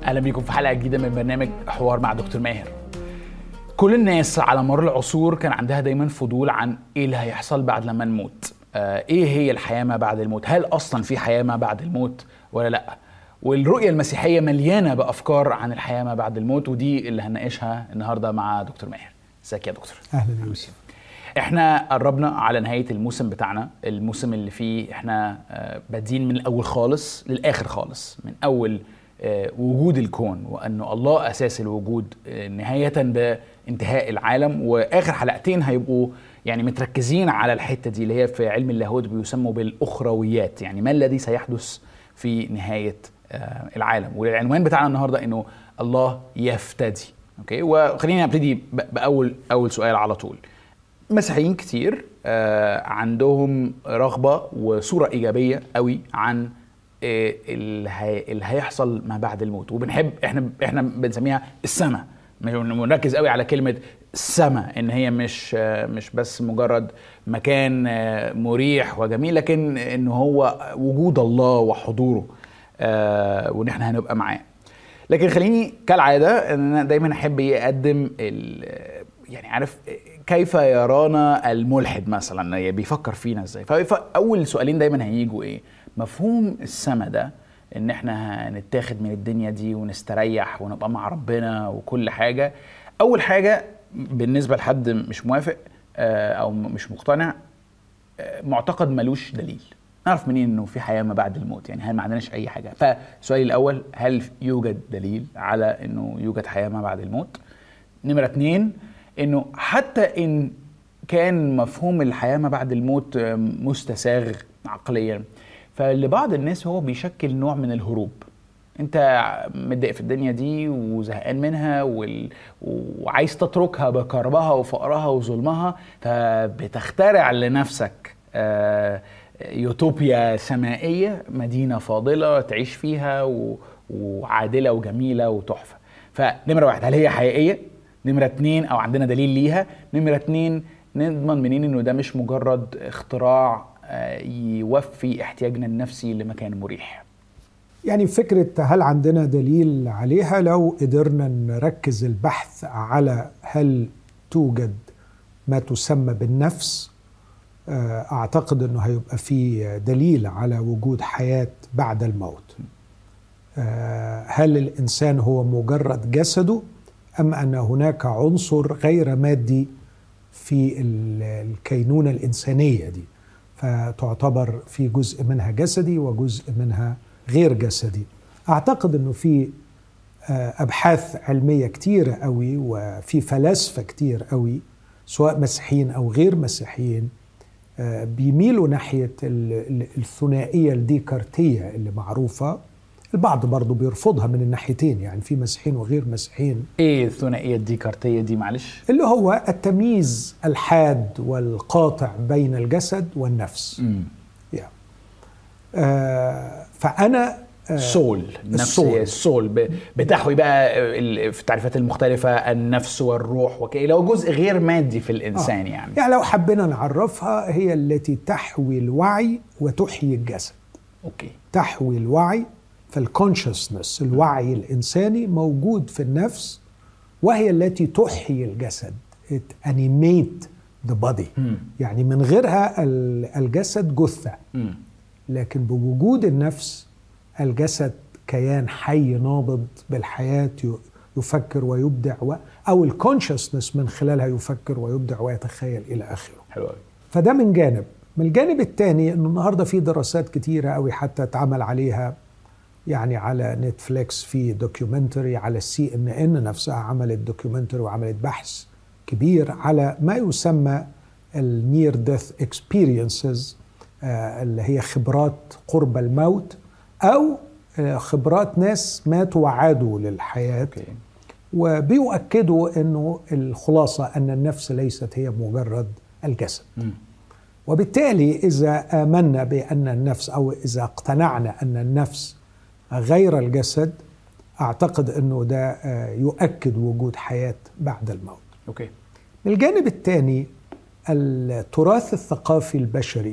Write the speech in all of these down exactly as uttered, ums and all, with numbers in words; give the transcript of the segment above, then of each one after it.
اهلا بيكم في حلقه جديده من برنامج حوار مع دكتور ماهر. كل الناس على مر العصور كان عندها دايما فضول عن ايه اللي هيحصل بعد لما نموت. آه ايه هي الحياه ما بعد الموت؟ هل اصلا في حياه ما بعد الموت ولا لا؟ والرؤيه المسيحيه مليانه بافكار عن الحياه ما بعد الموت، ودي اللي هنناقشها النهارده مع دكتور ماهر. ازيك يا دكتور؟ اهلا يوسف. احنا قربنا على نهايه الموسم بتاعنا، الموسم اللي فيه احنا آه بادين من الاول خالص للاخر خالص، من اول وجود الكون وأنه الله أساس الوجود نهاية بانتهاء العالم. وآخر حلقتين هيبقوا يعني متركزين على الحتة دي اللي هي في علم اللاهوت بيسموا بالأخرويات، يعني ما الذي سيحدث في نهاية العالم. والعنوان بتاعنا النهاردة أنه الله يفتدي. أوكي، وخلينا نبتدي بأول أول سؤال على طول. مسيحيين كتير عندهم رغبة وصورة إيجابية قوي عن اللي هيحصل ما بعد الموت، وبنحب احنا احنا بنسميها السماء. بنركز قوي على كلمه السماء، ان هي مش مش بس مجرد مكان مريح وجميل، لكن ان هو وجود الله وحضوره، وان احنا هنبقى معاه. لكن خليني كالعاده ان انا دايما احب اقدم يعني عارف كيف يرانا الملحد مثلا، بيفكر فينا ازاي. فاول سؤالين دايما هيجوا ايه؟ مفهوم السما ده، ان احنا هنتاخد من الدنيا دي ونستريح ونبقى مع ربنا وكل حاجة. اول حاجة بالنسبة لحد مش موافق او مش مقتنع، معتقد ملوش دليل. نعرف منين انه في حياة ما بعد الموت؟ يعني هل ما عندناش اي حاجة؟ فسؤالي الاول، هل يوجد دليل على انه يوجد حياة ما بعد الموت؟ نمرة اتنين، انه حتى ان كان مفهوم الحياة ما بعد الموت مستساغ عقليا، فلبعض الناس هو بيشكل نوع من الهروب. انت متضايق في الدنيا دي وزهقان منها وال... وعايز تتركها بكربها وفقرها وظلمها، فبتخترع لنفسك آه يوتوبيا سمائية، مدينة فاضلة تعيش فيها و... وعادلة وجميلة وتحفة. فنمرة واحد، هل هي حقيقية؟ نمرة اتنين، او عندنا دليل ليها؟ نمرة اتنين، نضمن منين انه ده مش مجرد اختراع يوفي احتياجنا النفسي لمكان مريح؟ يعني فكرة هل عندنا دليل عليها، لو قدرنا نركز البحث على هل توجد ما تسمى بالنفس، أعتقد أنه هيبقى فيه دليل على وجود حياة بعد الموت. هل الإنسان هو مجرد جسده، أم أن هناك عنصر غير مادي في الكينونة الإنسانية دي، فتعتبر في جزء منها جسدي وجزء منها غير جسدي. أعتقد أنه في أبحاث علمية كتيرة قوي، وفي فلاسفة كتير قوي سواء مسيحيين أو غير مسيحيين بيميلوا ناحية الثنائية الديكارتية اللي معروفة. البعض برضو بيرفضها من الناحيتين، يعني في مسيحيين وغير مسيحيين. ايه الثنائية الديكارتية دي معلش؟ اللي هو التمييز الحاد والقاطع بين الجسد والنفس. yeah. آه فأنا آه سول، نفس السول بتحوي بقى في التعريفات المختلفة النفس والروح وكي، لو جزء غير مادي في الإنسان. آه. يعني يعني لو حبينا نعرفها، هي التي تحوي الوعي وتحيي الجسد. أوكي. تحوي الوعي، فالكونشسنس الوعي الإنساني موجود في النفس، وهي التي تحيي الجسد. it animate the body. م. يعني من غيرها الجسد جثة، م. لكن بوجود النفس الجسد كيان حي نابض بالحياة، يفكر ويبدع و... أو الكونشسنس من خلالها يفكر ويبدع ويتخيل إلى آخره. حلو. فده من جانب. من الجانب الثاني، إنه النهاردة في دراسات كتيرة أوي حتى اتعمل عليها، يعني على نتفليكس في دوكيومنتري، على السي ان ان نفسها عملت دوكيومنتري وعملت بحث كبير على ما يسمى النير ديث اكسبيرينسز، اللي هي خبرات قرب الموت، او خبرات ناس ماتوا وعادوا للحياة. okay. وبيؤكدوا انه الخلاصة ان النفس ليست هي مجرد الجسد. mm. وبالتالي اذا آمنا بان النفس، او اذا اقتنعنا ان النفس غير الجسد، أعتقد أنه ده يؤكد وجود حياة بعد الموت. أوكي. من الجانب الثاني، التراث الثقافي البشري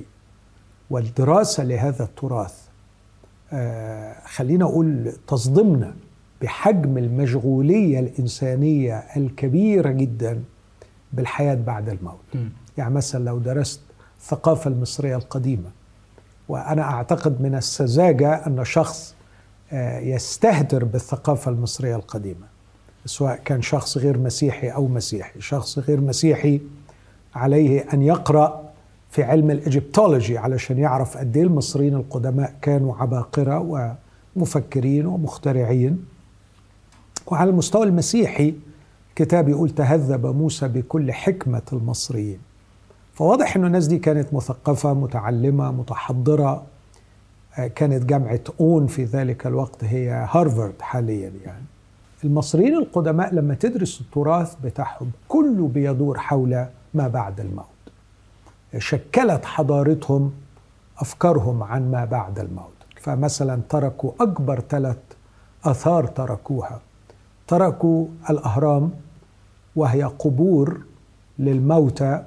والدراسة لهذا التراث، خلينا أقول تصدمنا بحجم المشغولية الإنسانية الكبيرة جدا بالحياة بعد الموت. م. يعني مثلا لو درست الثقافة المصرية القديمة، وأنا أعتقد من السذاجة أن شخص يستهتر بالثقافة المصرية القديمة، سواء كان شخص غير مسيحي أو مسيحي. شخص غير مسيحي عليه أن يقرأ في علم الإيجيبتولوجي علشان يعرف قد إيه المصريين القدماء كانوا عباقرة ومفكرين ومخترعين. وعلى المستوى المسيحي كتاب يقول تهذب موسى بكل حكمة المصريين. فواضح أن الناس دي كانت مثقفة، متعلمة، متحضرة. كانت جامعة أون في ذلك الوقت هي هارفارد حاليا. يعني المصريين القدماء لما تدرس التراث بتاعهم كله بيدور حول ما بعد الموت. شكلت حضارتهم أفكارهم عن ما بعد الموت. فمثلا تركوا أكبر ثلاث آثار تركوها. تركوا الأهرام، وهي قبور للموتى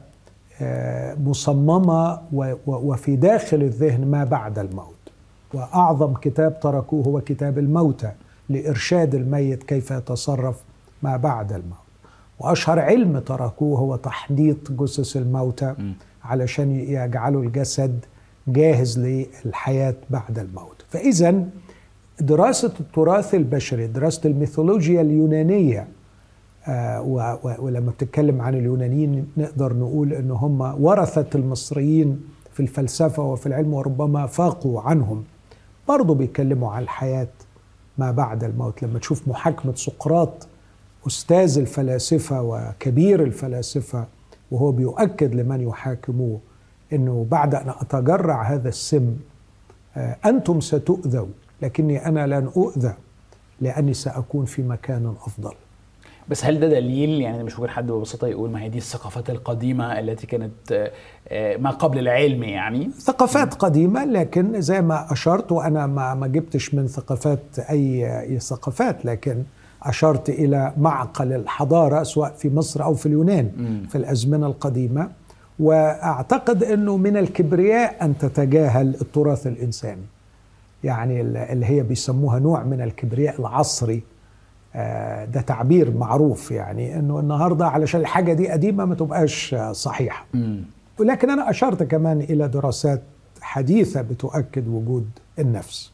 مصممة وفي داخل الذهن ما بعد الموت. وأعظم كتاب تركوه هو كتاب الموتى لإرشاد الميت كيف يتصرف ما بعد الموت. وأشهر علم تركوه هو تحنيط جثث الموتى علشان يجعلوا الجسد جاهز للحياة بعد الموت. فإذا دراسة التراث البشري، دراسة الميثولوجيا اليونانية، آه ولما بتتكلم عن اليونانيين نقدر نقول إن هم ورثة المصريين في الفلسفة وفي العلم، وربما فاقوا عنهم. برضو بيتكلموا عن الحياة ما بعد الموت. لما تشوف محاكمة سقراط أستاذ الفلاسفة وكبير الفلاسفة وهو بيؤكد لمن يحاكموه إنه بعد أن أتجرع هذا السم أنتم ستؤذوا، لكني أنا لن أؤذى لأني سأكون في مكان أفضل. بس هل ده دليل؟ يعني مش ممكن حد ببساطة يقول ما هي دي الثقافات القديمة التي كانت ما قبل العلم؟ يعني ثقافات قديمة، لكن زي ما أشرت، وأنا ما ما جبتش من ثقافات أي ثقافات، لكن أشرت إلى معقل الحضارة سواء في مصر أو في اليونان م. في الأزمنة القديمة. وأعتقد أنه من الكبرياء أن تتجاهل التراث الإنساني، يعني اللي هي بيسموها نوع من الكبرياء العصري. ده تعبير معروف، يعني أنه النهاردة علشان الحاجة دي قديمة ما تبقاش صحيحة. م. ولكن أنا أشرت كمان إلى دراسات حديثة بتؤكد وجود النفس.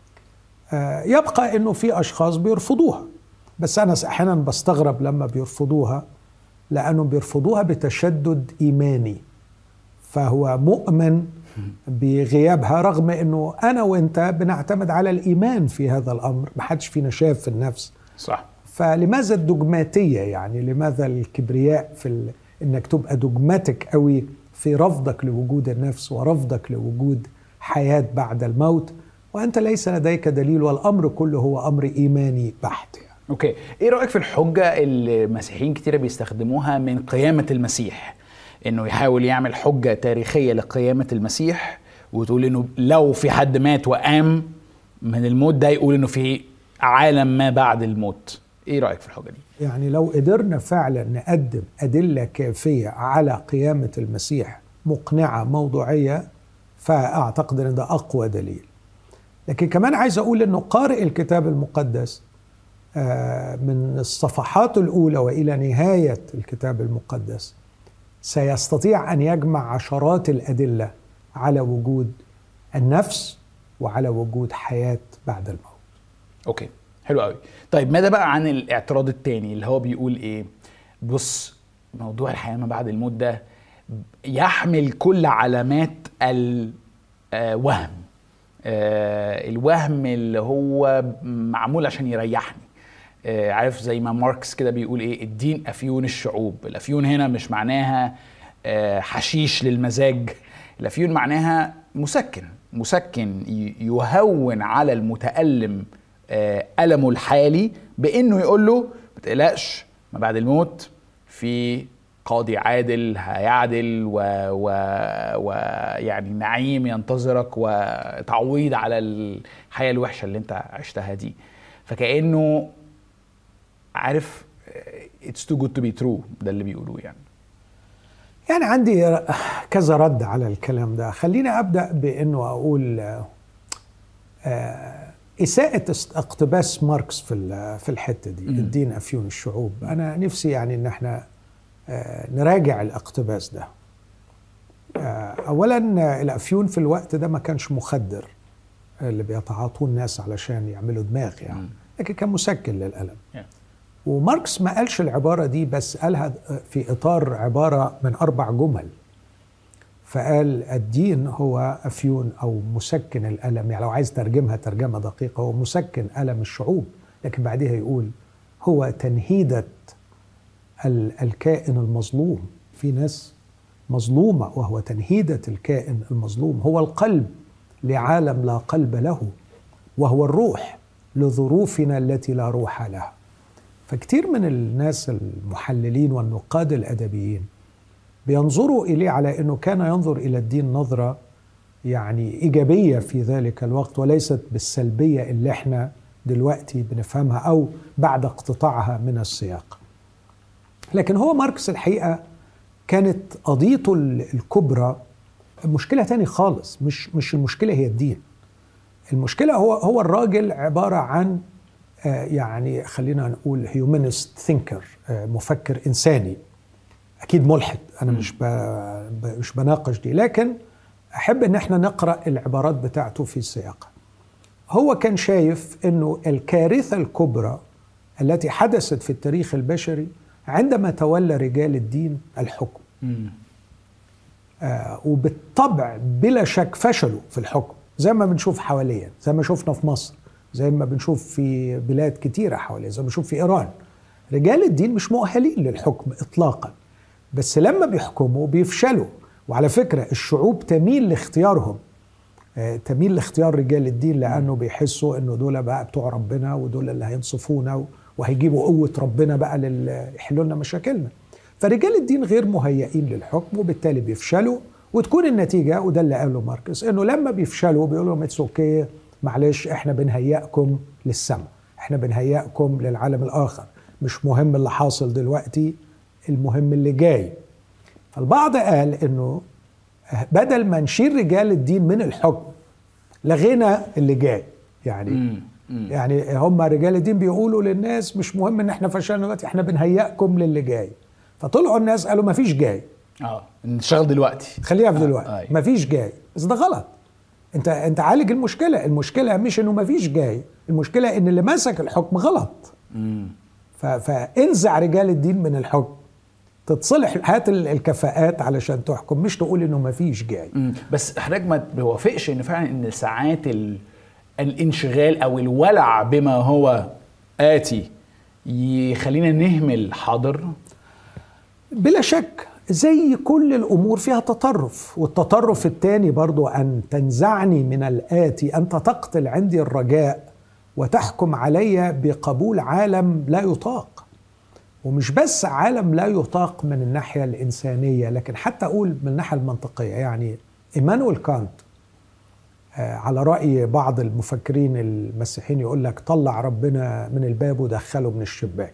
يبقى أنه في أشخاص بيرفضوها، بس أنا أحيانا بستغرب لما بيرفضوها، لأنهم بيرفضوها بتشدد إيماني، فهو مؤمن بغيابها، رغم أنه أنا وإنت بنعتمد على الإيمان في هذا الأمر. محدش فينا شاف في النفس، صح. فلماذا الدogmatية؟ يعني لماذا الكبرياء في ال... إنك تبقى دوجماتيك قوي في رفضك لوجود النفس ورفضك لوجود حياة بعد الموت، وأنت ليس لديك دليل، والأمر كله هو أمر إيماني بحت. يعني. أوكي، إيه رأيك في الحجة اللي المسيحيين كتير بيستخدموها من قيامة المسيح؟ إنه يحاول يعمل حجة تاريخية لقيامة المسيح، وتقول إنه لو في حد مات وقام من الموت ده يقول إنه في عالم ما بعد الموت. إيه رأيك في الحجة دي؟ يعني لو قدرنا فعلا نقدم أدلة كافية على قيامة المسيح مقنعة موضوعية، فأعتقد أن ده أقوى دليل. لكن كمان عايز أقول أنه قارئ الكتاب المقدس من الصفحات الأولى وإلى نهاية الكتاب المقدس سيستطيع أن يجمع عشرات الأدلة على وجود النفس وعلى وجود حياة بعد الموت. أوكي، حلو قوي. طيب ماذا بقى عن الاعتراض التاني اللي هو بيقول إيه؟ بص، موضوع الحياة ما بعد الموت ده يحمل كل علامات الوهم، الوهم اللي هو معمول عشان يريحني. عارف زي ما ماركس كده بيقول ايه، الدين افيون الشعوب. الافيون هنا مش معناها حشيش للمزاج، الافيون معناها مسكن، مسكن يهون على المتألم ألمه الحالي بانه يقول له ما تقلقش، ما بعد الموت في قاضي عادل هيعدل ويعني و... نعيم ينتظرك وتعويض على الحياة الوحشة اللي انت عشتها دي. فكأنه عارف it's too good to be true، ده اللي بيقولوه. يعني يعني عندي كذا رد على الكلام ده. خليني أبدأ بأنه أقول إساءة اقتباس ماركس في في الحتة دي، م. الدين أفيون الشعوب. أنا نفسي يعني إن احنا نراجع الاقتباس ده. أولا الأفيون في الوقت ده ما كانش مخدر اللي بيتعاطوه الناس علشان يعملوا دماغ يعني، لكن كان مسكن للألم. وماركس ما قالش العبارة دي بس، قالها في إطار عبارة من أربع جمل. فقال الدين هو أفيون أو مسكن الألم، يعني لو عايز ترجمها ترجمة دقيقة هو مسكن ألم الشعوب، لكن بعدها يقول هو تنهيدة الكائن المظلوم. في ناس مظلومة وهو تنهيدة الكائن المظلوم. هو القلب لعالم لا قلب له، وهو الروح لظروفنا التي لا روح لها. فكتير من الناس المحللين والنقاد الأدبيين بينظروا إليه على أنه كان ينظر إلى الدين نظرة يعني إيجابية في ذلك الوقت، وليست بالسلبية اللي احنا دلوقتي بنفهمها أو بعد اقتطاعها من السياق. لكن هو ماركس الحقيقة كانت قضيته الكبرى مشكلة تاني خالص. مش مش المشكلة هي الدين، المشكلة هو هو الراجل عبارة عن يعني خلينا نقول هيومانيست ثينكر، مفكر إنساني، أكيد ملحد. أنا مش مش بناقش دي، لكن أحب إن احنا نقرأ العبارات بتاعته في سياقها. هو كان شايف إنه الكارثة الكبرى التي حدثت في التاريخ البشري عندما تولى رجال الدين الحكم. آه وبالطبع بلا شك فشلوا في الحكم، زي ما بنشوف حواليا، زي ما شفنا في مصر، زي ما بنشوف في بلاد كتيرة حواليا، زي ما بنشوف في إيران. رجال الدين مش مؤهلين للحكم إطلاقا، بس لما بيحكموا بيفشلوا. وعلى فكرة الشعوب تميل لاختيارهم، آه تميل لاختيار رجال الدين، لأنه بيحسوا إنه دول بقى بتوع ربنا، ودول اللي هينصفونا وهيجيبوا قوة ربنا بقى يحلوا لنا مشاكلنا. فرجال الدين غير مهيئين للحكم، وبالتالي بيفشلوا. وتكون النتيجة، وده اللي قاله ماركس، إنه لما بيفشلوا بيقولوا لهم اتس اوكي، معلش احنا بنهيئكم للسماء، احنا بنهيئكم للعالم الآخر، مش مهم اللي حاصل دلوقتي، المهم اللي جاي. فالبعض قال إنه بدل ما نشيل رجال الدين من الحكم لغينا اللي جاي. يعني م. يعني هم رجال الدين بيقولوا للناس مش مهم ان احنا فشلنا دلوقتي، احنا بنهيئكم للي جاي. فطلعوا الناس قالوا ما فيش جاي، اه نشتغل دلوقتي، خليها في دلوقتي، آه. ما فيش جاي. بس ده غلط. انت انت عالج المشكله. المشكله مش انه ما فيش جاي، المشكله ان اللي ماسك الحكم غلط. امم فانزع رجال الدين من الحكم، تتصلح، هات الكفاءات علشان تحكم، مش تقول انه ما فيش جاي. مم. بس حضرتك ما بيوافقش ان فعلا ان ساعات ال... الانشغال او الولع بما هو آتي يخلينا نهمل حاضر؟ بلا شك، زي كل الأمور فيها تطرف. والتطرف الثاني برضو أن تنزعني من الآتي، أنت تقتل عندي الرجاء وتحكم علي بقبول عالم لا يطاق. ومش بس عالم لا يطاق من الناحية الإنسانية، لكن حتى أقول من الناحية المنطقية. يعني إيمانويل كانت على رأي بعض المفكرين المسيحيين يقول لك طلع ربنا من الباب ودخله من الشباك.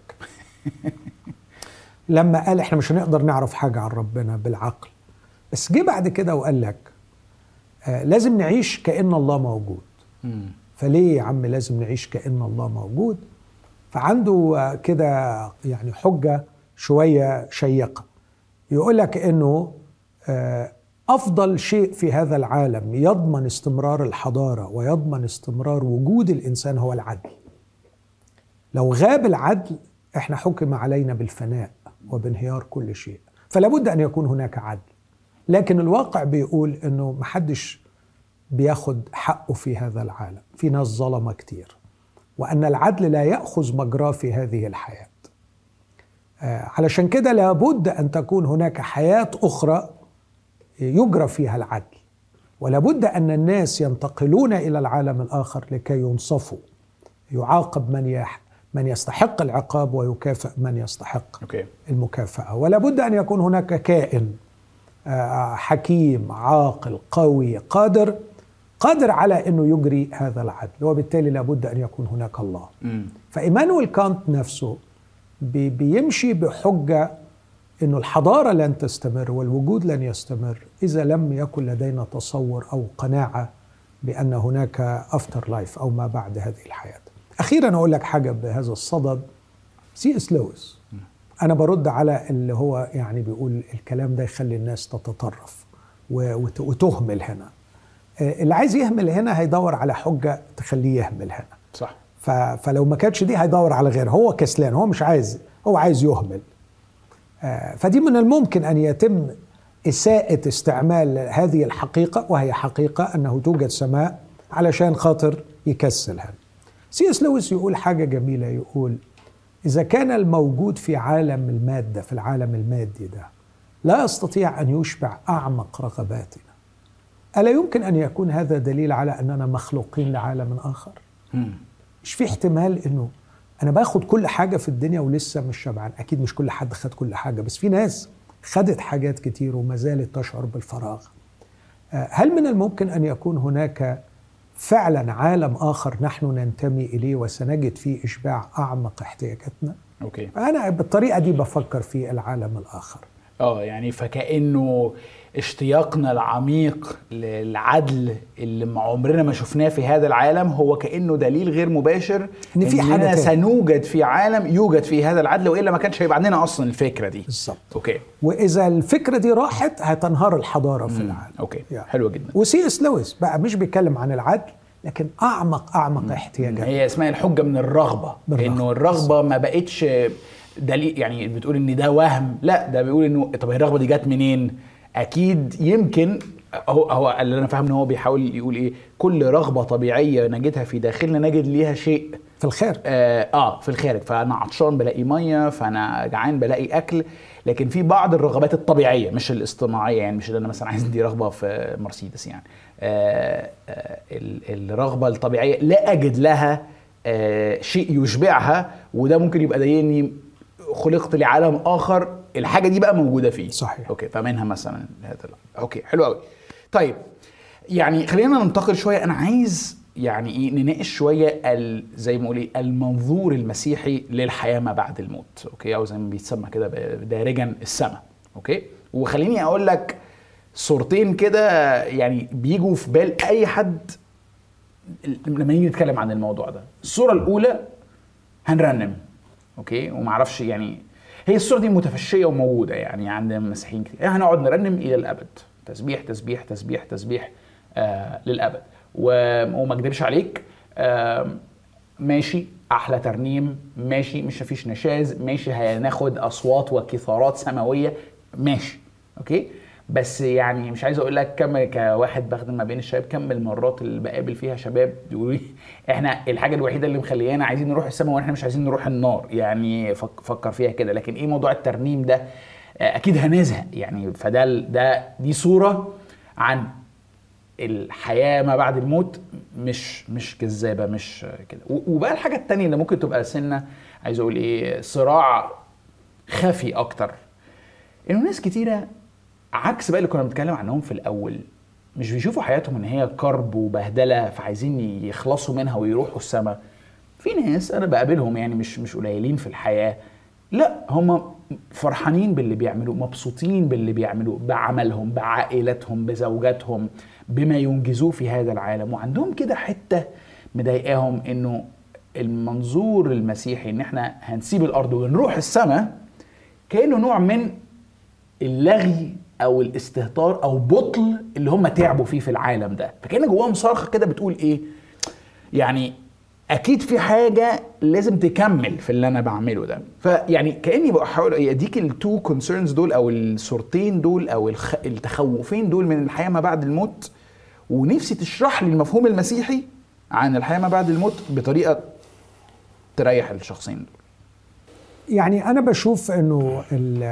لما قال احنا مش هنقدر نعرف حاجة عن ربنا بالعقل، بس جه بعد كده وقال لك آه لازم نعيش كأن الله موجود. فليه يا عم لازم نعيش كأن الله موجود؟ فعنده آه كده يعني حجة شوية شيقة، يقول لك انه آه أفضل شيء في هذا العالم يضمن استمرار الحضارة ويضمن استمرار وجود الإنسان هو العدل. لو غاب العدل إحنا حكم علينا بالفناء وبانهيار كل شيء. فلا بد أن يكون هناك عدل، لكن الواقع بيقول إنه محدش بياخد حقه في هذا العالم. في ناس ظلمة كتير، وأن العدل لا يأخذ مجراه في هذه الحياة. آه علشان كده لابد أن تكون هناك حياة أخرى يجرى فيها العدل، ولا بد أن الناس ينتقلون إلى العالم الآخر لكي ينصفوا، يعاقب من يح من يستحق العقاب ويكافئ من يستحق okay. المكافأة. ولا بد أن يكون هناك كائن حكيم عاقل قوي قادر قادر على أنه يجري هذا العدل، وبالتالي لا بد أن يكون هناك الله. mm. فإيمانويل كانت نفسه بي بيمشي بحجة إنه الحضارة لن تستمر والوجود لن يستمر إذا لم يكن لدينا تصور أو قناعة بأن هناك افتر لايف أو ما بعد هذه الحياة. أخيرا أقول لك حاجة بهذا الصدد. سي اس لويس، أنا برد على اللي هو يعني بيقول الكلام ده يخلي الناس تتطرف وتهمل هنا. اللي عايز يهمل هنا هيدور على حجة تخليه يهمل هنا. صح. فلو ما كانتش دي هيدور على غيرها. هو كسلان، هو مش عايز، هو عايز يهمل. فدي من الممكن أن يتم إساءة استعمال هذه الحقيقة، وهي حقيقة أنه توجد سماء، علشان خاطر يكسلها. سي اس لويس يقول حاجة جميلة، يقول إذا كان الموجود في عالم المادة، في العالم المادي ده، لا يستطيع أن يشبع أعمق رغباتنا، ألا يمكن أن يكون هذا دليل على أننا مخلوقين لعالم آخر؟ مش في احتمال أنه أنا باخد كل حاجة في الدنيا ولسه مش شبعان؟ أكيد مش كل حد خد كل حاجة، بس في ناس خدت حاجات كتير وما زالت تشعر بالفراغ. هل من الممكن أن يكون هناك فعلا عالم آخر نحن ننتمي إليه وسنجد فيه إشباع أعمق احتياجاتنا؟ أوكي. أنا بالطريقة دي بفكر في العالم الآخر. اه يعني فكأنه اشتياقنا العميق للعدل اللي عمرنا ما شفناه في هذا العالم هو كأنه دليل غير مباشر إن في حاجة سنوجد في عالم يوجد في هذا العدل، وإلا ما كانش هيبقى عندنا أصلا الفكرة دي. بالظبط. أوكي. وإذا الفكرة دي راحت هتنهار الحضارة في العالم. أوكي يعني. حلوة جدا. وسي اس لويس بقى مش بيتكلم عن العدل، لكن أعمق أعمق احتياجات. هي اسمها الحجة من الرغبة، بالرغبة. إنه الرغبة ما بقتش دليل، يعني بتقول إن ده وهم، لا ده بيقول إنه طب الرغبة دي جات منين؟ أكيد يمكن هو هو اللي أنا فاهم إن هو بيحاول يقول إيه، كل رغبة طبيعية نجدها في داخلنا نجد ليها شيء في الخارج. آه, آه في الخارج. فأنا عطشان بلاقي مية، فأنا جعان بلاقي أكل. لكن في بعض الرغبات الطبيعية مش الاصطناعية، يعني مش اللي أنا مثلا عايز دي رغبة في مرسيدس، يعني آه آه الرغبة الطبيعية لا أجد لها آه شيء يشبعها، وده ممكن يبقى دايني خلقت لعالم آخر الحاجة دي بقى موجودة فيه. صحيح. أوكي. فمنها مثلا هذا. أوكي حلو قوي. طيب يعني خلينا ننتقل شوية. أنا عايز يعني إيه نناقش شوية زي ما قولي المنظور المسيحي للحياة ما بعد الموت. أوكي. أو زي ما بيتسمى كده دارجا السماء. أوكي. وخليني أقول لك صورتين كده يعني بيجوا في بال أي حد لما نيجي نتكلم عن الموضوع ده. الصورة الأولى هنرنم. أوكي. ومعرفش يعني هي الصورة دي متفشية وموجودة يعني عند المسيحيين كتير. يعني هنقعد نرنم إلى الأبد، تسبيح تسبيح تسبيح تسبيح آه للأبد. وما اكدبش عليك آه ماشي أحلى ترنيم، ماشي مش مفيش نشاز، ماشي هناخد أصوات وكثارات سماوية، ماشي أوكي. بس يعني مش عايز اقول لك كم كواحد بخدم ما بين الشباب كم المرات اللي بقابل فيها شباب بيقولوا لي احنا الحاجه الوحيده اللي مخليانا عايزين نروح السماء واحنا مش عايزين نروح النار. يعني فكر فيها كده. لكن ايه موضوع الترنيم ده؟ اكيد هنزهق يعني. فده ده دي صوره عن الحياه ما بعد الموت، مش مش كذابه، مش كده. وبقى الحاجه الثانيه اللي ممكن تبقى سنه عايز اقول ايه صراع خفي اكتر، انه ناس كتيره عكس بقى اللي كنا بنتكلم عنهم في الأول مش بيشوفوا حياتهم ان هي كرب وبهدلة فعايزين يخلصوا منها ويروحوا السماء. في ناس انا بقابلهم يعني مش مش قليلين في الحياة، لا هم فرحانين باللي بيعملوه، مبسوطين باللي بيعملوه، بعملهم، بعائلتهم، بزوجاتهم، بما ينجزوه في هذا العالم. وعندهم كده حتة مضايقاهم انه المنظور المسيحي ان احنا هنسيب الارض ونروح السماء كأنه نوع من اللغي او الاستهتار او بطل اللي هم تعبوا فيه في العالم ده. فكأن جواهم صرخه كده بتقول ايه يعني اكيد في حاجه لازم تكمل في اللي انا بعمله ده. فيعني كأني بحاول اديك التو كونسيرنز دول او الصورتين دول او الخ... التخوفين دول من الحياه ما بعد الموت، ونفسي تشرح لي المفهوم المسيحي عن الحياه ما بعد الموت بطريقه تريح الشخصين دول. يعني انا بشوف انه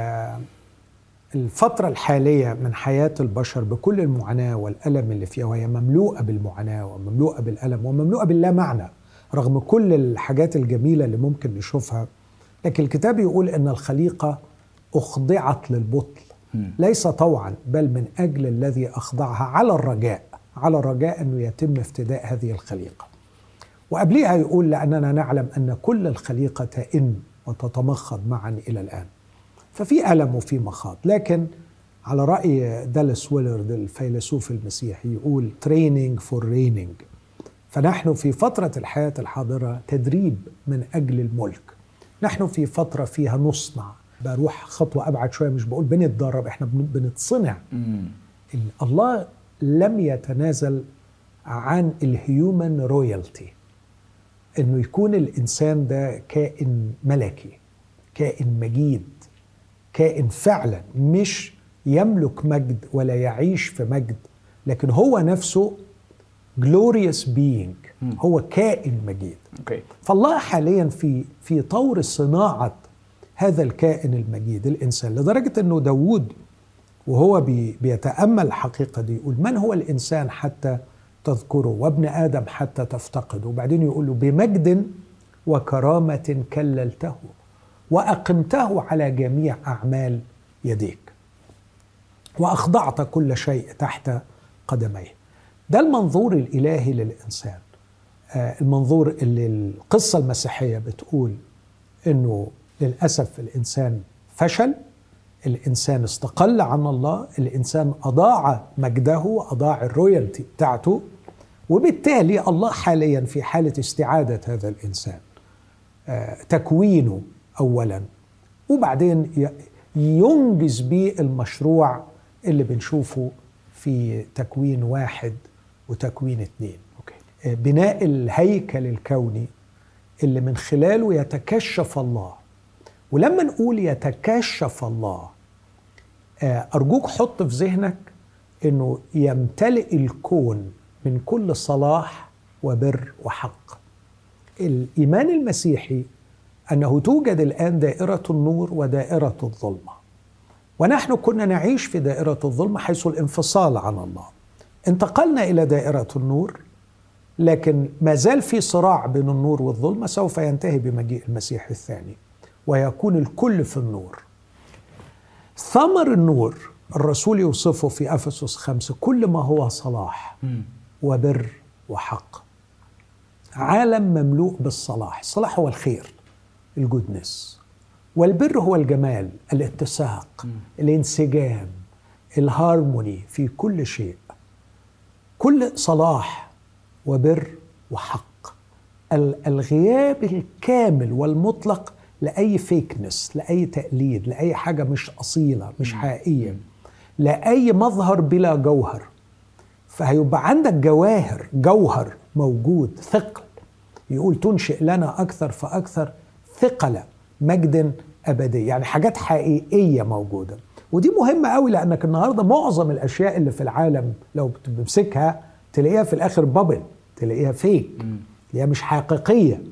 الفترة الحالية من حياة البشر بكل المعاناة والألم اللي فيها، وهي مملوءة بالمعاناة ومملوءة بالألم ومملوءة باللا معنى رغم كل الحاجات الجميلة اللي ممكن نشوفها. لكن الكتاب يقول أن الخليقة أخضعت للبطل ليس طوعا بل من أجل الذي أخضعها على الرجاء، على الرجاء أنه يتم افتداء هذه الخليقة. وقبلها يقول لأننا نعلم أن كل الخليقة تئن وتتمخض معا إلى الآن. ففي ألم وفي مخاض، لكن على رأي دالاس ويلرد الفيلسوف المسيحي يقول training for reigning. فنحن في فترة الحياة الحاضرة تدريب من أجل الملك. نحن في فترة فيها نصنع. بروح خطوة أبعد شوية، مش بقول بنتدرب، إحنا بنتصنع. الله لم يتنازل عن الهيومن رويالتي، إنه يكون الإنسان ده كائن ملكي، كائن مجيد، كائن فعلا مش يملك مجد ولا يعيش في مجد، لكن هو نفسه glorious being، هو كائن مجيد. okay. فالله حاليا في في طور صناعة هذا الكائن المجيد الإنسان، لدرجة أنه داود وهو بي بيتأمل الحقيقة دي يقول من هو الإنسان حتى تذكره، وابن آدم حتى تفتقده. وبعدين يقول له بمجد وكرامة كللته وأقمته على جميع أعمال يديك وأخضعت كل شيء تحت قدميه. ده المنظور الإلهي للإنسان، آه المنظور اللي القصة المسيحية بتقول إنه للأسف الإنسان فشل، الإنسان استقل عن الله، الإنسان أضاع مجده، أضاع الرويالتي بتاعته، وبالتالي الله حاليا في حالة استعادة هذا الإنسان، آه تكوينه أولا، وبعدين ينجز به المشروع اللي بنشوفه في تكوين واحد وتكوين اثنين. أوكي. بناء الهيكل الكوني اللي من خلاله يتكشف الله. ولما نقول يتكشف الله، أرجوك حط في ذهنك أنه يمتلئ الكون من كل صلاح وبر وحق. الإيمان المسيحي أنه توجد الآن دائرة النور ودائرة الظلمة، ونحن كنا نعيش في دائرة الظلمة حيث الانفصال عن الله. انتقلنا إلى دائرة النور، لكن ما زال في صراع بين النور والظلمة، سوف ينتهي بمجيء المسيح الثاني ويكون الكل في النور. ثمر النور الرسول يوصفه في أفسس خمسة كل ما هو صلاح وبر وحق. عالم مملوء بالصلاح. الصلاح هو الخير، الجودنس، والبر هو الجمال، الاتساق، الانسجام، الهارموني في كل شيء. كل صلاح وبر وحق، الغياب الكامل والمطلق لأي فيكنس، لأي تقليد، لأي حاجة مش أصيلة، مش حقيقية، لأي مظهر بلا جوهر. فهيبقى عندك جواهر، جوهر موجود، ثقل. يقول تنشئ لنا أكثر فأكثر ثقل مجد أبدي، يعني حاجات حقيقية موجودة. ودي مهمة قوي، لأنك النهاردة معظم الأشياء اللي في العالم لو بتمسكها تلاقيها في الآخر بابل، تلاقيها فيك، تلاقيها مش حقيقية.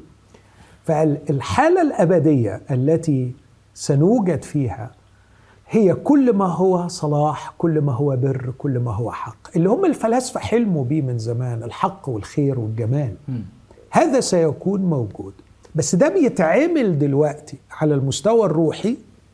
فالحالة الأبدية التي سنوجد فيها هي كل ما هو صلاح، كل ما هو بر، كل ما هو حق، اللي هم الفلاسفة حلموا بيه من زمان، الحق والخير والجمال. م. هذا سيكون موجود، بس ده بيتعامل دلوقتي على المستوى الروحي،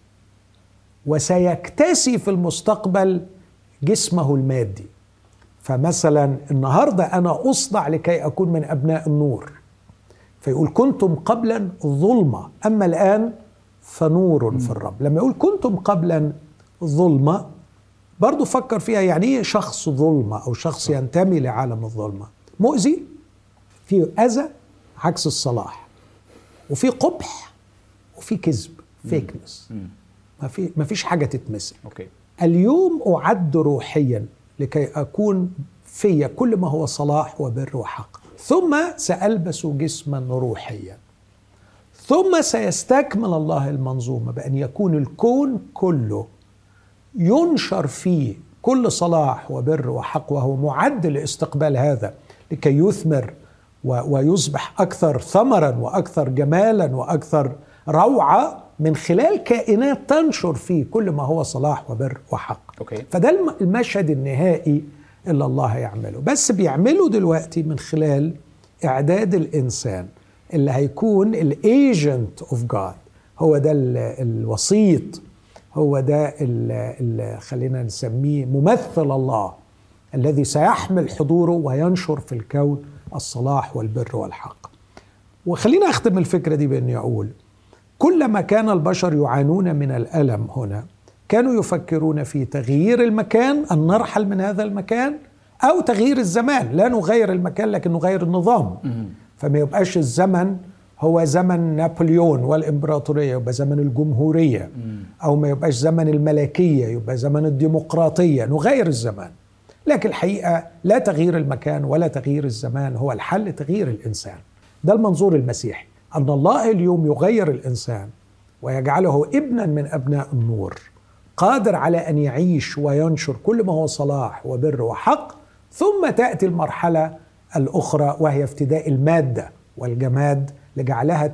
وسيكتسي في المستقبل جسمه المادي. فمثلا النهاردة أنا أصنع لكي أكون من أبناء النور، فيقول كنتم قبلا ظلمة أما الآن فنور في الرب. لما يقول كنتم قبلا ظلمة، برضو فكر فيها، يعني ايه شخص ظلمة أو شخص ينتمي لعالم الظلمة؟ مؤذي، في أذى عكس الصلاح، وفي قبح، وفي كذب، فيكنس، ما في ما فيش حاجة تتمثل. أوكي. اليوم أعد روحيا لكي أكون في كل ما هو صلاح وبر وحق، ثم سألبس جسما روحيا، ثم سيستكمل الله المنظومة بأن يكون الكون كله ينشر فيه كل صلاح وبر وحق، وهو معد لاستقبال هذا لكي يثمر ويصبح أكثر ثمرا وأكثر جمالا وأكثر روعة من خلال كائنات تنشر فيه كل ما هو صلاح وبر وحق. أوكي. فده المشهد النهائي اللي الله يعمله، بس بيعمله دلوقتي من خلال إعداد الإنسان اللي هيكون الايجنت اوف جاد، هو ده الوسيط، هو ده اللي خلينا نسميه ممثل الله، الذي سيحمل حضوره وينشر في الكون الصلاح والبر والحق. وخلينا أختم الفكرة دي بأني أقول كلما كان البشر يعانون من الألم هنا، كانوا يفكرون في تغيير المكان، أن نرحل من هذا المكان، أو تغيير الزمان، لا نغير المكان لكن نغير النظام. فما يبقاش الزمن هو زمن نابليون والإمبراطورية، يبقى زمن الجمهورية، أو ما يبقاش زمن الملكية، يبقى زمن الديمقراطية. نغير الزمان، لكن الحقيقة لا تغيير المكان ولا تغيير الزمان هو الحل، تغيير الإنسان. ده المنظور المسيحي، أن الله اليوم يغير الإنسان ويجعله ابنا من أبناء النور، قادر على أن يعيش وينشر كل ما هو صلاح وبر وحق. ثم تأتي المرحلة الأخرى وهي افتداء المادة والجماد لجعلها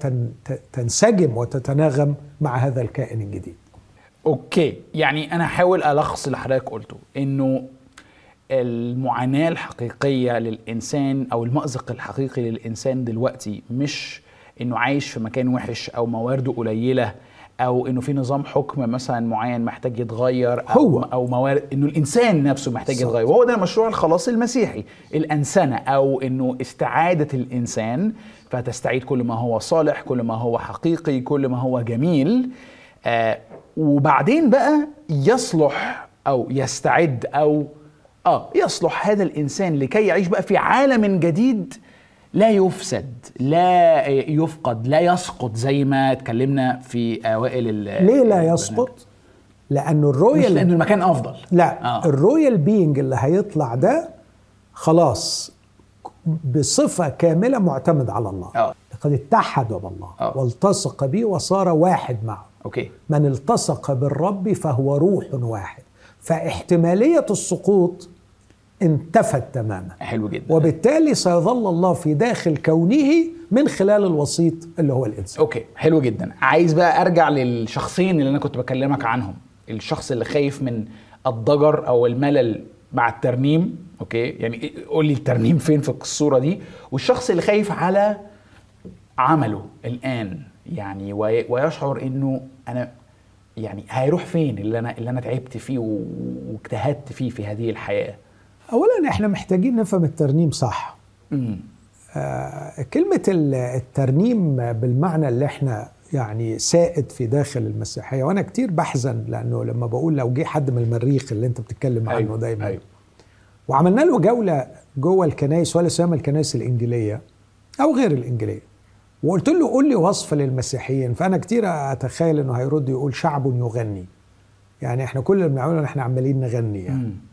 تنسجم وتتناغم مع هذا الكائن الجديد. أوكي، يعني أنا حاول ألخص اللي حضرتك قلته، إنه المعاناة الحقيقية للإنسان أو المأزق الحقيقي للإنسان دلوقتي مش إنه عايش في مكان وحش أو موارده قليلة أو إنه في نظام حكم مثلا معين محتاج يتغير، أو هو. أو موارد، إنه الإنسان نفسه محتاج صح. يتغير. وهو ده مشروع الخلاص المسيحي، الأنسنة، أو إنه استعادة الإنسان، فتستعيد كل ما هو صالح، كل ما هو حقيقي، كل ما هو جميل. آه وبعدين بقى يصلح أو يستعد أو آه يصلح هذا الإنسان لكي يعيش بقى في عالم جديد لا يفسد، لا يفقد، لا يسقط، زي ما اتكلمنا في أوائل. ليه لا يسقط؟ لأنه الرويال، مش لأنه المكان أفضل، لا آه. الرويال بينج اللي هيطلع ده خلاص بصفة كاملة معتمد على الله. آه. لقد اتحد بالله آه. والتصق به وصار واحد معه. أوكي. من التصق بالرب فهو روح واحد، فاحتمالية السقوط انتفت تماما. حلو جدا. وبالتالي سيظل الله في داخل كونه من خلال الوسيط اللي هو الإنسان. أوكي، حلو جدا. عايز بقى أرجع للشخصين اللي أنا كنت بكلمك عنهم، الشخص اللي خايف من الضجر أو الملل مع الترنيم. أوكي، يعني قول لي الترنيم فين في الصورة دي، والشخص اللي خايف على عمله الآن، يعني ويشعر إنه أنا يعني هيروح فين اللي أنا اللي أنا تعبت فيه واجتهدت فيه في هذه الحياة. أولا إحنا محتاجين نفهم الترنيم صح. آه كلمة الترنيم بالمعنى اللي إحنا يعني سائد في داخل المسيحية، وأنا كتير بحزن لأنه لما بقول لو جه حد من المريخ اللي أنت بتتكلم عنه أيوة دايما أيوة. وعملنا له جولة جوه الكنائس ولا سيما الكنائس الإنجيلية أو غير الإنجيلية، وقلت له قول لي وصف للمسيحيين، فأنا كتير أتخيل إنه هيرد يقول شعب يغني، يعني إحنا كل اللي بنعمله إحنا عمالين نغني يعني. م.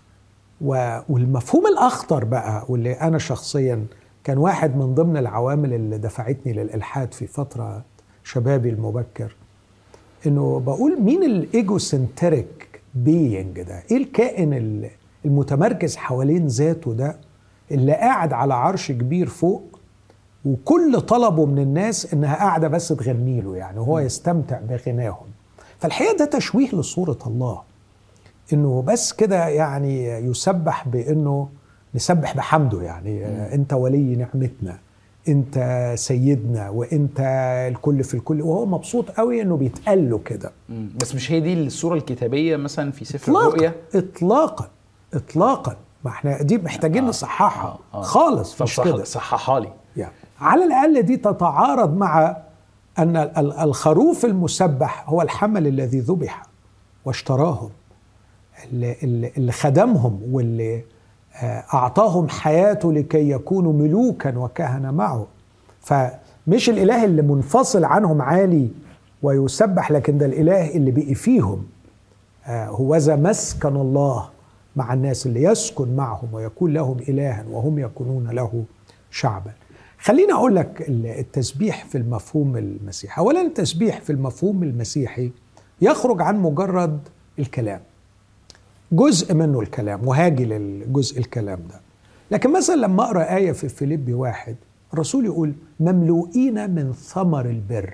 والمفهوم الأخطر بقى، واللي أنا شخصيا كان واحد من ضمن العوامل اللي دفعتني للإلحاد في فترة شبابي المبكر، إنه بقول مين الإيجوسنتريك بينج ده؟ إيه الكائن المتمركز حوالين ذاته ده اللي قاعد على عرش كبير فوق وكل طلبه من الناس إنها قاعدة بس تغني له يعني، وهو يستمتع بغناهم. فالحقيقة ده تشويه لصورة الله، إنه بس كده يعني يسبح بإنه نسبح بحمده يعني. م. أنت ولي نعمتنا، أنت سيدنا، وأنت الكل في الكل، وهو مبسوط قوي إنه بيتقال له كده. بس مش هي دي الصورة الكتابية مثلا في سفر الرؤيا؟ إطلاقا إطلاقا، ما احنا دي محتاجين آه. نصححها آه. آه. خالص مش كده. صححها لي يعني. على الأقل دي تتعارض مع أن الخروف المسبح هو الحمل الذي ذبح واشتراهم، اللي, اللي خدمهم واللي أعطاهم حياته لكي يكونوا ملوكا وكهنة معه. فمش الإله اللي منفصل عنهم عالي ويسبح، لكن ده الإله اللي بقي فيهم. هو ذا مسكن الله مع الناس اللي يسكن معهم ويكون لهم إلها وهم يكونون له شعبا. خليني أقول لك التسبيح في المفهوم المسيحي. أولا التسبيح في المفهوم المسيحي يخرج عن مجرد الكلام، جزء منه الكلام وهاجي للجزء الكلام ده، لكن مثلا لما أقرأ آية في فيليبي واحد الرسول يقول مملوئين من ثمر البر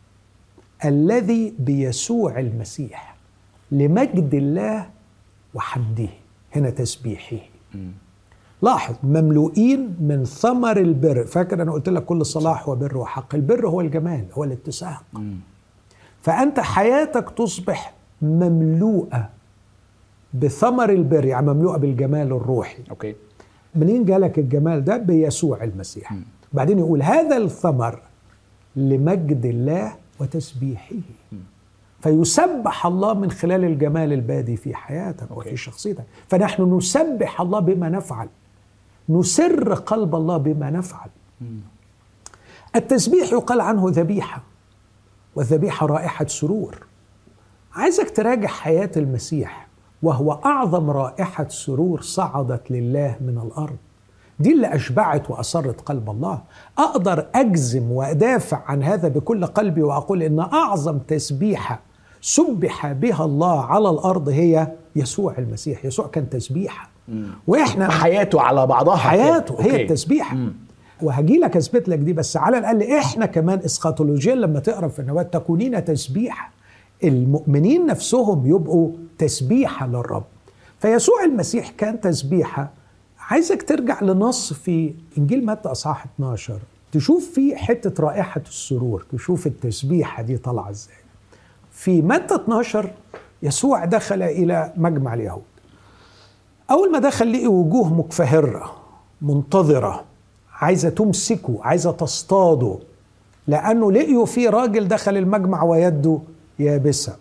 الذي بيسوع المسيح لمجد الله وحمده. هنا تسبيحه. لاحظ مملوئين من ثمر البر. فاكر أنا قلت لك كل صلاح وبر وحق. البر هو الجمال، هو الاتساق. فأنت حياتك تصبح مملوءة بثمر البر، يعني مملوءة بالجمال الروحي. أوكي. منين جالك الجمال ده؟ بيسوع المسيح. م. بعدين يقول هذا الثمر لمجد الله وتسبيحه. م. فيسبح الله من خلال الجمال البادي في حياتك أوكي. وفي شخصيتك. فنحن نسبح الله بما نفعل، نسر قلب الله بما نفعل. مم. التسبيح يقال عنه ذبيحة، والذبيحة رائحة سرور. عايزك تراجع حياة المسيح، وهو أعظم رائحة سرور صعدت لله من الأرض. دي اللي أشبعت وأسرت قلب الله. أقدر أجزم وأدافع عن هذا بكل قلبي وأقول إن أعظم تسبيحة سبح بها الله على الأرض هي يسوع المسيح. يسوع كان تسبيحة، وإحنا حياته على بعضها حياته كده. هي التسبيحة. مم. وهجي لك أثبت لك دي، بس على الأقل إحنا كمان إسخاتولوجيا لما تقرأ في النبوات تكونين تسبيحة، المؤمنين نفسهم يبقوا تسبيحة للرب. فيسوع المسيح كان تسبيحة. عايزك ترجع لنص في إنجيل متى أصحاح اتناشر تشوف فيه حتة رائحة السرور، تشوف التسبيحة دي طالعة إزاي. في متى اتناشر يسوع دخل إلى مجمع اليهود. أول ما دخل لقي وجوه مكفهرة منتظرة عايزة تمسكه، عايزة تصطاده، لأنه لقيوا في راجل دخل المجمع ويده يابسة.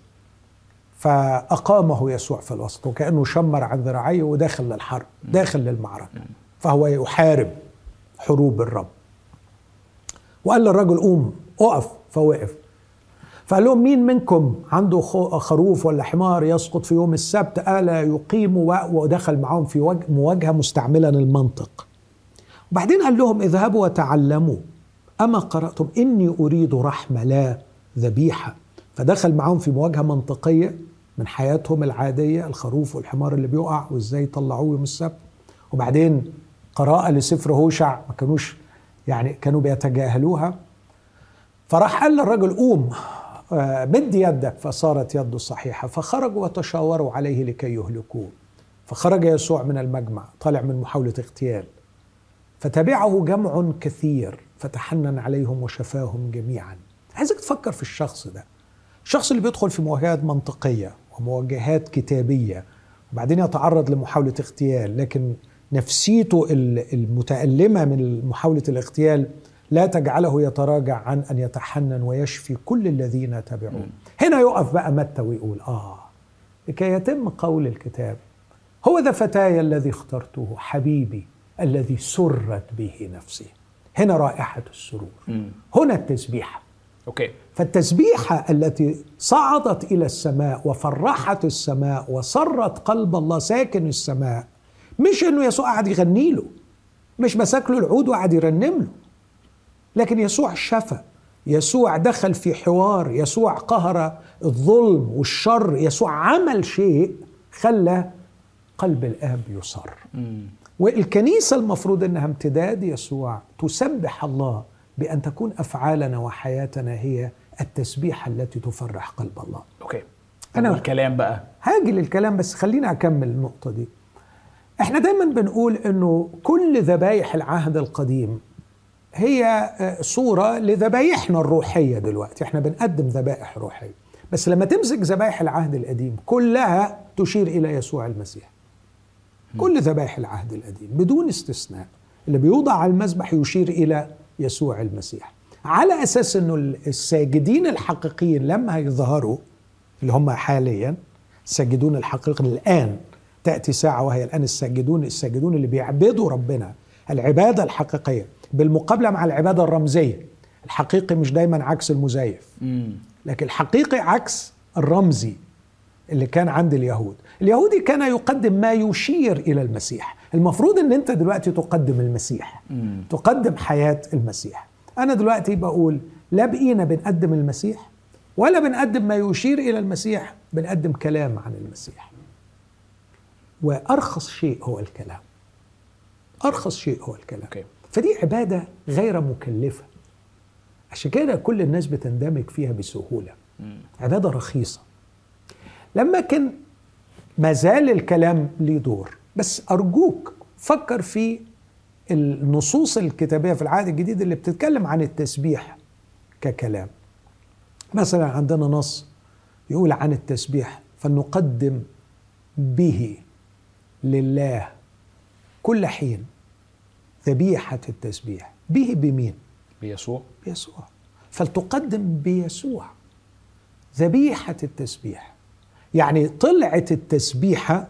فأقامه يسوع في الوسط وكأنه شمر عن ذراعيه وداخل للحرب، داخل للمعركة، فهو يحارب حروب الرب. وقال للرجل قوم اقف، فوقف. فقال لهم مين منكم عنده خروف ولا حمار يسقط في يوم السبت ألا يقيم؟ ودخل معهم في مواجهة مستعملا المنطق. وبعدين قال لهم اذهبوا وتعلموا أما قرأتم إني أريد رحمة لا ذبيحة. فدخل معهم في مواجهة منطقية من حياتهم العادية، الخروف والحمار اللي بيقع وإزاي طلعوه يوم السبت. وبعدين قراءة لسفر هوشع ما كانوش يعني كانوا بيتجاهلوها. فراح قال للرجل قوم مد يدك، فصارت يده صحيحة. فخرجوا وتشاوروا عليه لكي يهلكوه. فخرج يسوع من المجمع طالع من محاولة اغتيال، فتبعه جمع كثير فتحنن عليهم وشفاهم جميعا. عايزك تفكر في الشخص ده، الشخص اللي بيدخل في مواجهات منطقية ومواجهات كتابية وبعدين يتعرض لمحاولة اغتيال، لكن نفسيته المتألمة من محاولة الاغتيال لا تجعله يتراجع عن أن يتحنن ويشفي كل الذين تبعوه. هنا يقف بقى متى ويقول آه لكي يتم قول الكتاب هو ذا فتاي الذي اخترته حبيبي الذي سرت به نفسي. هنا رائحة السرور، م. هنا التسبيحة. أوكي. فالتسبيحة التي صعدت إلى السماء وفرحت السماء وسرت قلب الله ساكن السماء، مش إنه يسوع قاعد يغني له، مش مسك له العود وقاعد يرنم له، لكن يسوع شفى، يسوع دخل في حوار، يسوع قهر الظلم والشر، يسوع عمل شيء خلى قلب الآب يصر. م. والكنيسة المفروض أنها امتداد يسوع، تسبح الله بأن تكون أفعالنا وحياتنا هي التسبيحة التي تفرح قلب الله. أوكي. أنا الكلام بقى هاجي للكلام، بس خلينا أكمل النقطة دي. احنا دايما بنقول أنه كل ذبايح العهد القديم هي صورة لذبايحنا الروحية. دلوقتي احنا بنقدم ذبائح روحية، بس لما تمسك ذبائح العهد القديم كلها تشير إلى يسوع المسيح. كل ذبائح العهد القديم بدون استثناء اللي بيوضع على المذبح يشير إلى يسوع المسيح، على أساس أنه الساجدين الحقيقيين لما يظهروا اللي هم حاليا الساجدون الحقيقيين الآن، تأتي ساعة وهي الآن الساجدون الساجدون اللي بيعبدوا ربنا العبادة الحقيقية بالمقابلة مع العبادة الرمزية. الحقيقي مش دايما عكس المزيف، لكن الحقيقي عكس الرمزي اللي كان عند اليهود. اليهودي كان يقدم ما يشير إلى المسيح. المفروض أن أنت دلوقتي تقدم المسيح، مم. تقدم حياة المسيح. أنا دلوقتي بقول لا بقينا بنقدم المسيح ولا بنقدم ما يشير إلى المسيح، بنقدم كلام عن المسيح. وأرخص شيء هو الكلام، أرخص شيء هو الكلام. okay. فدي عبادة غير مكلفة، عشان كده كل الناس بتندمج فيها بسهولة. مم. عبادة رخيصة. لما كان ما زال الكلام ليه دور، بس أرجوك فكر في النصوص الكتابية في العهد الجديد اللي بتتكلم عن التسبيح ككلام. مثلا عندنا نص يقول عن التسبيح فلنقدم به لله كل حين ذبيحة التسبيح. به بمين؟ بيسوع. بيسوع. فلتقدم بيسوع ذبيحة التسبيح. يعني طلعت التسبيحة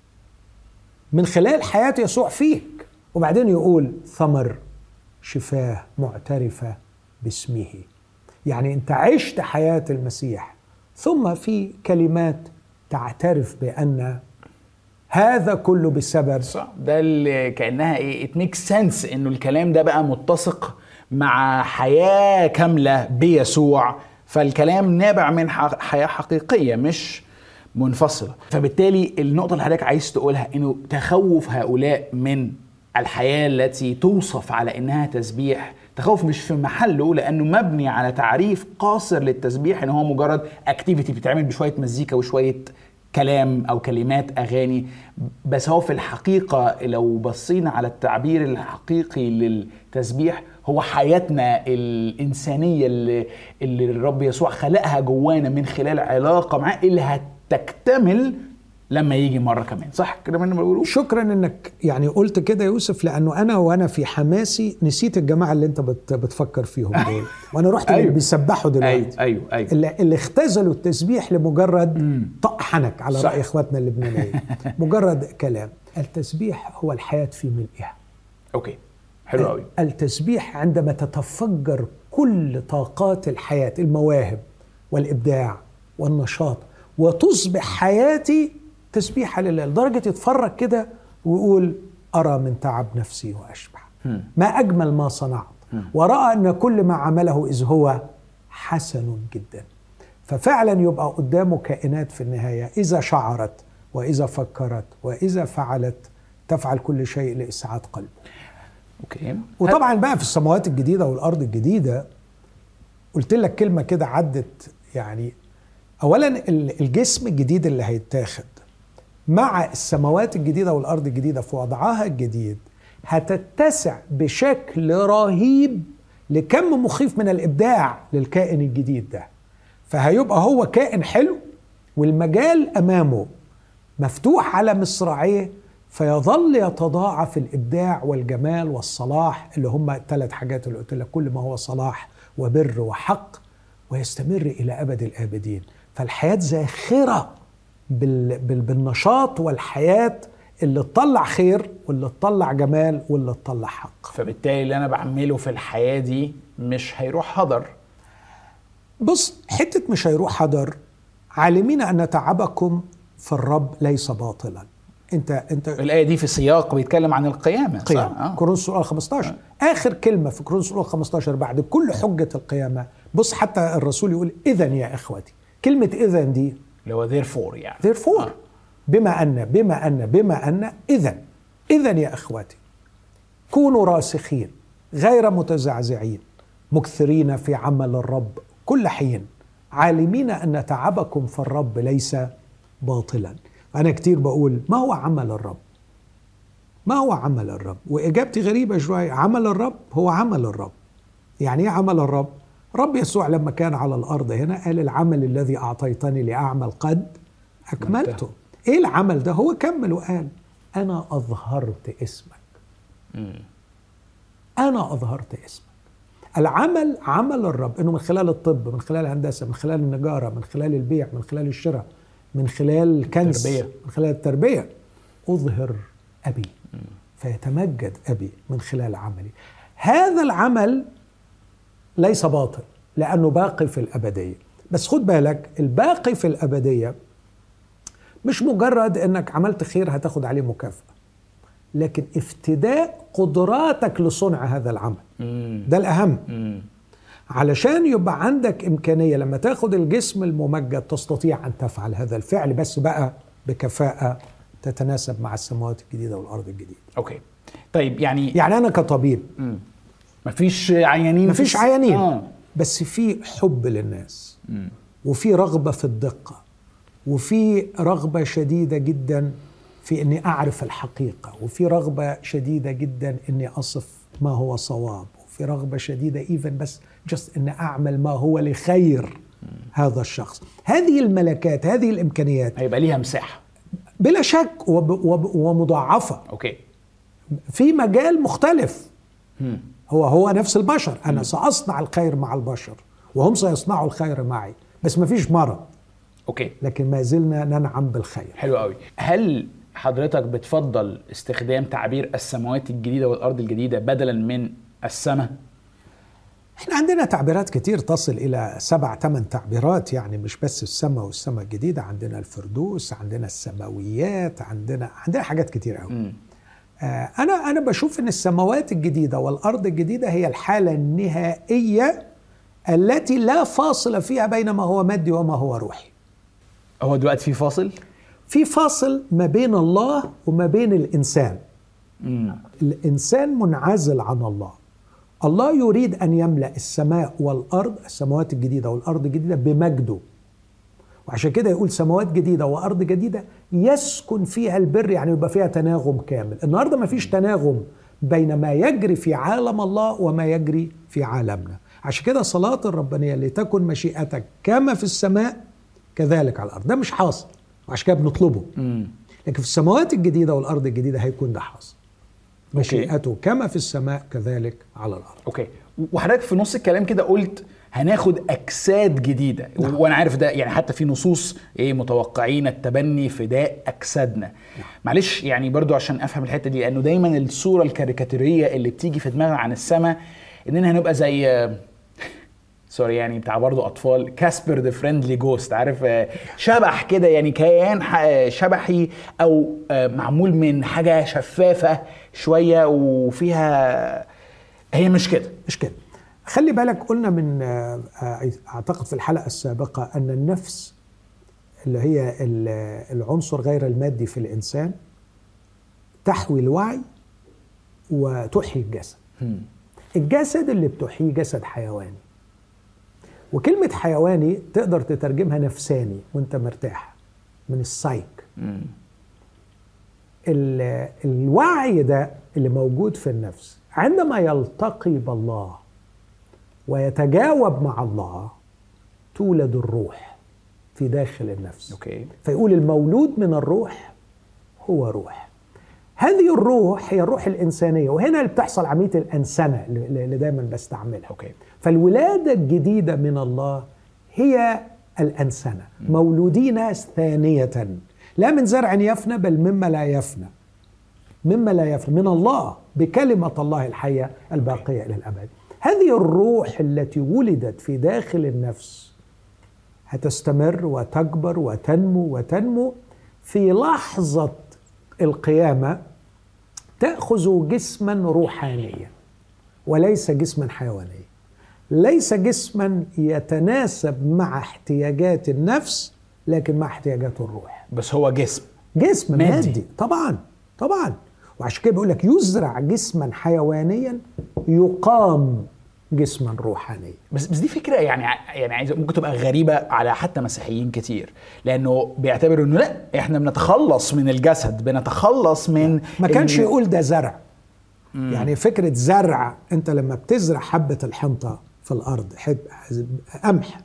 من خلال حياة يسوع فيك، وبعدين يقول ثمر شفاه معترفة باسمه. يعني انت عشت حياة المسيح، ثم في كلمات تعترف بأن هذا كله بسبب صح. ده اللي كأنها ايه it makes sense انه الكلام ده بقى متسق مع حياة كاملة بيسوع، فالكلام نابع من حياة حقيقية مش منفصلة. فبالتالي النقطة اللي حضرتك عايز تقولها انه تخوف هؤلاء من الحياة التي توصف على انها تسبيح تخوف مش في محله، لانه مبني على تعريف قاصر للتسبيح ان هو مجرد اكتيفيتي بتتعمل بشوية مزيكا وشوية كلام او كلمات اغاني. بس هو في الحقيقة لو بصينا على التعبير الحقيقي للتسبيح هو حياتنا الانسانية اللي, اللي الرب يسوع خلقها جوانا من خلال علاقة معاه اللي هتكتمل لما يجي مرة كمان. صح كده من بقوله؟ شكرا انك يعني قلت كده يا يوسف، لانه انا وانا في حماسي نسيت الجماعة اللي انت بت بتفكر فيهم دول وانا رحت أيوه. اللي بيسبحوا دلوقتي أيوه. أيوه. أيوه. اللي, اللي اختزلوا التسبيح لمجرد طق حنك على صح. رأي اخواتنا اللبنانيين مجرد كلام. التسبيح هو الحياة في ملئها. اوكي حلو قوي. التسبيح عندما تتفجر كل طاقات الحياة، المواهب والإبداع والنشاط، وتصبح حياتي تسبيحة لله، لدرجة يتفرج كده ويقول أرى من تعب نفسي وأشبع، ما أجمل ما صنعت، ورأى أن كل ما عمله إذ هو حسن جدا. ففعلا يبقى قدامه كائنات في النهاية إذا شعرت وإذا فكرت وإذا فعلت تفعل كل شيء لإسعاد قلبه. أوكي. وطبعا بقى في السماوات الجديدة والأرض الجديدة قلت لك كلمة كده عدت، يعني أولا الجسم الجديد اللي هيتاخد مع السماوات الجديدة والأرض الجديدة في وضعها الجديد هتتسع بشكل رهيب لكم مخيف من الإبداع للكائن الجديد ده. فهيبقى هو كائن حلو والمجال أمامه مفتوح على مصراعيه، فيظل يتضاعف الإبداع والجمال والصلاح اللي هم الثلاث حاجات اللي قلت لك، كل ما هو صلاح وبر وحق، ويستمر إلى أبد الآبدين. فالحياة زاخرة بالنشاط والحياة اللي تطلع خير واللي تطلع جمال واللي تطلع حق. فبالتالي اللي أنا بعمله في الحياة دي مش هيروح هدر. بص، حتة مش هيروح هدر، عالمين أن تعبكم في الرب ليس باطلا. انت انت الآية دي في سياق بيتكلم عن القيامة. قيامة. آه. كورنثوس الأولى خمستاشر آه. آخر كلمة في كورنثوس الأولى خمستاشر بعد كل حجة القيامة. بص حتى الرسول يقول إذن يا إخوتي. كلمة إذن دي اللي هو therefore يعني therefore آه. بما أن بما أن بما أن إذن إذن يا إخوتي كونوا راسخين غير متزعزعين مكثرين في عمل الرب كل حين عالمين أن تعبكم في الرب ليس باطلا. أنا كتير بقول ما هو عمل الرب؟ ما هو عمل الرب؟ وإجابتي غريبة شوية. عمل الرب هو عمل الرب. يعني إيه عمل الرب؟ رب يسوع لما كان على الأرض هنا قال العمل الذي أعطيتني لأعمل قد أكملته. إيه العمل ده؟ هو كمل وقال أنا أظهرت اسمك. م. أنا أظهرت اسمك. العمل عمل الرب، إنه من خلال الطب، من خلال الهندسة، من خلال النجارة، من خلال البيع، من خلال الشراء، من خلال الكنز، من خلال التربية، أظهر أبي م. فيتمجد أبي من خلال عملي. هذا العمل ليس باطل لأنه باقي في الأبدية. بس خد بالك الباقي في الأبدية مش مجرد أنك عملت خير هتاخد عليه مكافأة، لكن افتداء قدراتك لصنع هذا العمل. م. ده الأهم. م. علشان يبقى عندك إمكانية لما تاخد الجسم الممجد تستطيع أن تفعل هذا الفعل، بس بقى بكفاءة تتناسب مع السماوات الجديدة والأرض الجديدة. أوكي. طيب يعني يعني أنا كطبيب م. مفيش عيانين، مفيش عيانين آه. بس في حب للناس م. وفي رغبة في الدقة وفي رغبة شديدة جدا في أني أعرف الحقيقة، وفي رغبة شديدة جدا أني أصف ما هو صواب، وفي رغبة شديدة إيفن بس جست أن أعمل ما هو لخير م. هذا الشخص. هذه الملكات، هذه الإمكانيات هيبقى ليها مساحة بلا شك وب وب ومضاعفة. أوكي. في مجال مختلف م. هو هو نفس البشر. أنا م. سأصنع الخير مع البشر وهم سيصنعوا الخير معي، بس ما فيش مرض. اوكي، لكن ما زلنا ننعم بالخير. حلو قوي. هل حضرتك بتفضل استخدام تعبير السماوات الجديدة والأرض الجديدة بدلا من السماء؟ احنا عندنا تعبيرات كتير تصل إلى سبع ثمان تعبيرات، يعني مش بس السماء والسماء الجديدة، عندنا الفردوس، عندنا السماويات، عندنا عندنا حاجات كتير قوي. آه أنا أنا بشوف إن السماوات الجديدة والأرض الجديدة هي الحالة النهائية التي لا فاصل فيها بين ما هو مادي وما هو روحي. هو دلوقتي في فاصل؟ في فاصل ما بين الله وما بين الإنسان. مم. الإنسان منعزل عن الله. الله يريد أن يملأ السماء والأرض، السماوات الجديدة والأرض الجديدة، بمجده. وعشان كده يقول سماوات جديدة وأرض جديدة يسكن فيها البر، يعني يبقى فيها تناغم كامل. النهاردة ما فيش تناغم بين ما يجري في عالم الله وما يجري في عالمنا. عشان كده صلاة الربانية لتكن مشيئتك كما في السماء كذلك على الأرض، ده مش حاصل، وعشان كده بنطلبه. مم. لكن في السماوات الجديدة والأرض الجديدة هيكون ده حاصل. مشيئته كما في السماء كذلك على الأرض. اوكي. وحضرتك في نص الكلام كده قلت هناخد أجساد جديدة. نعم. وأنا عارف ده، يعني حتى في نصوص إيه متوقعين التبني فداء أجسادنا. نعم. معلش يعني برضو عشان أفهم الحتة دي، لأنه دايما الصورة الكاريكاتيرية اللي بتيجي في دماغنا عن السماء إننا هنبقى زي سوري يعني بتاع برضو أطفال، كاسبر ذا فريندلي جوست، عارف، شبح كده، يعني كيان شبحي أو معمول من حاجة شفافة شوية وفيها. هي مش كده مش كده. خلي بالك، قلنا من أعتقد في الحلقة السابقة أن النفس اللي هي العنصر غير المادي في الإنسان تحوي الوعي وتحيي الجسد. م. الجسد اللي بتحيي جسد حيواني، وكلمة حيواني تقدر تترجمها نفساني وانت مرتاح، من السايك. الوعي ده اللي موجود في النفس عندما يلتقي بالله ويتجاوب مع الله تولد الروح في داخل النفس. أوكي. فيقول المولود من الروح هو روح. هذه الروح هي الروح الإنسانية، وهنا اللي بتحصل عملية الأنسنة اللي دايما بستعملها. أوكي. فالولادة الجديدة من الله هي الأنسنة. م. مولودين ثانية، لا من زرع يفنى بل مما لا يفنى، مما لا يفنى من الله بكلمة الله الحية الباقية إلى الأبد. هذه الروح التي ولدت في داخل النفس هتستمر وتكبر وتنمو وتنمو. في لحظة القيامة تأخذ جسما روحانيا وليس جسما حيوانيا، ليس جسما يتناسب مع احتياجات النفس لكن مع احتياجات الروح. بس هو جسم جسم مادي, مادي. طبعا طبعا. وعشان كده بيقول لك يزرع جسما حيوانيا يقام جسما روحانيا. بس بس دي فكره يعني يعني عايز ممكن تبقى غريبه على حتى مسيحيين كتير، لانه بيعتبروا انه لا احنا بنتخلص من الجسد، بنتخلص من ما كانش يقول ده زرع. مم. يعني فكره زرع، انت لما بتزرع حبه الحنطه في الارض، حب قمح،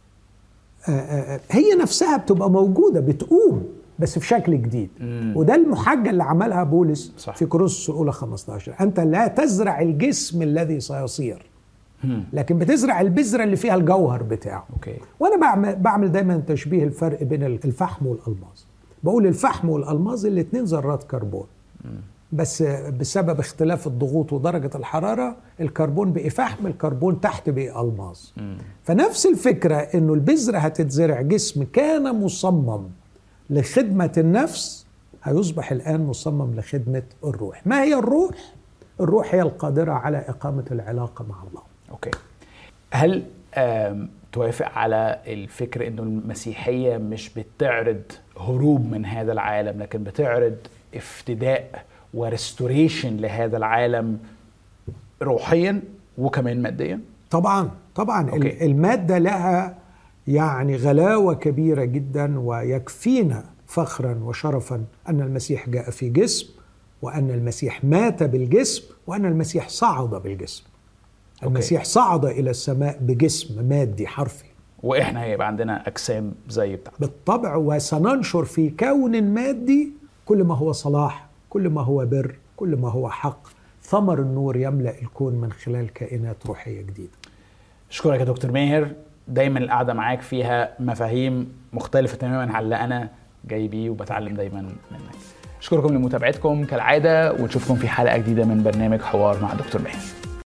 هي نفسها بتبقى موجوده بتقوم بس في شكل جديد. مم. وده المحاجة اللي عملها بولس صح. في كورنثوس الأولى خمسة عشر، أنت لا تزرع الجسم الذي سيصير، مم. لكن بتزرع البذرة اللي فيها الجوهر بتاعه. أوكي. وأنا بعمل, بعمل دايما تشبيه الفرق بين الفحم والألماس. بقول الفحم والألماس الاتنين ذرات كربون، مم. بس بسبب اختلاف الضغوط ودرجة الحرارة الكربون بقي فحم، الكربون تحت بقي ألماس. مم. فنفس الفكرة إنه البذرة هتتزرع جسم كان مصمم لخدمة النفس هيصبح الآن مصمم لخدمة الروح. ما هي الروح؟ الروح هي القادرة على إقامة العلاقة مع الله. أوكي. هل توافق على الفكرة إنه المسيحية مش بتعرض هروب من هذا العالم، لكن بتعرض افتداء ورستوريشن لهذا العالم روحيا وكمان ماديا؟ طبعا طبعا. أوكي. المادة لها يعني غلاوة كبيرة جدا، ويكفينا فخرا وشرفا أن المسيح جاء في جسم، وأن المسيح مات بالجسم، وأن المسيح صعد بالجسم. المسيح صعد إلى السماء بجسم مادي حرفي، وإحنا هيبقى عندنا أجسام زي بتاعته بالطبع. وسننشر في كون مادي كل ما هو صلاح، كل ما هو بر، كل ما هو حق. ثمر النور يملأ الكون من خلال كائنات روحية جديدة. أشكرك يا دكتور ماهر، دايما القعده معاك فيها مفاهيم مختلفه تماما عن اللي انا جاي بيه، وبتعلم دايما منك. اشكركم لمتابعتكم كالعاده، ونشوفكم في حلقه جديده من برنامج حوار مع دكتور ماهر.